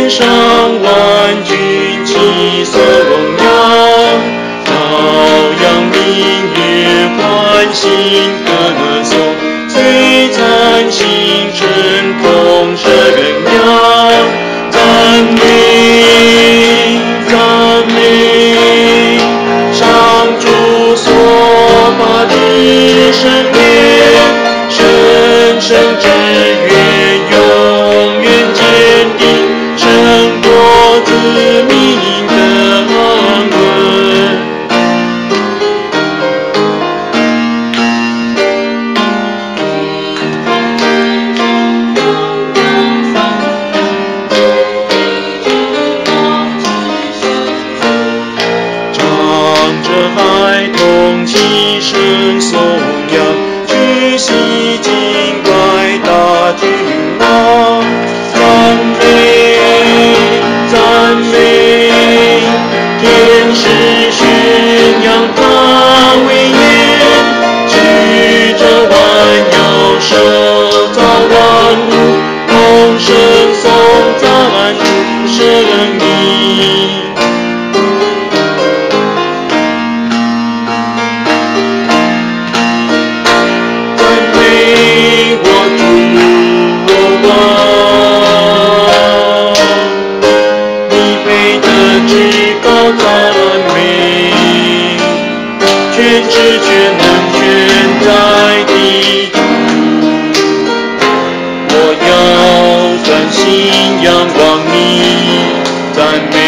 天上万军齐颂扬，朝阳明月欢欣歌颂，璀璨星辰同声扬，赞美赞美，上主所发的圣言，神圣之愿永远坚定，胜过子民的安稳。唱着孩童齐声颂扬，举起敬拜大君王，赞美赞美，天使宣扬他威严，举着万有手造万物，同声颂赞主圣名。至高赞美，全知全能全在的主，我要专心仰望你，赞美。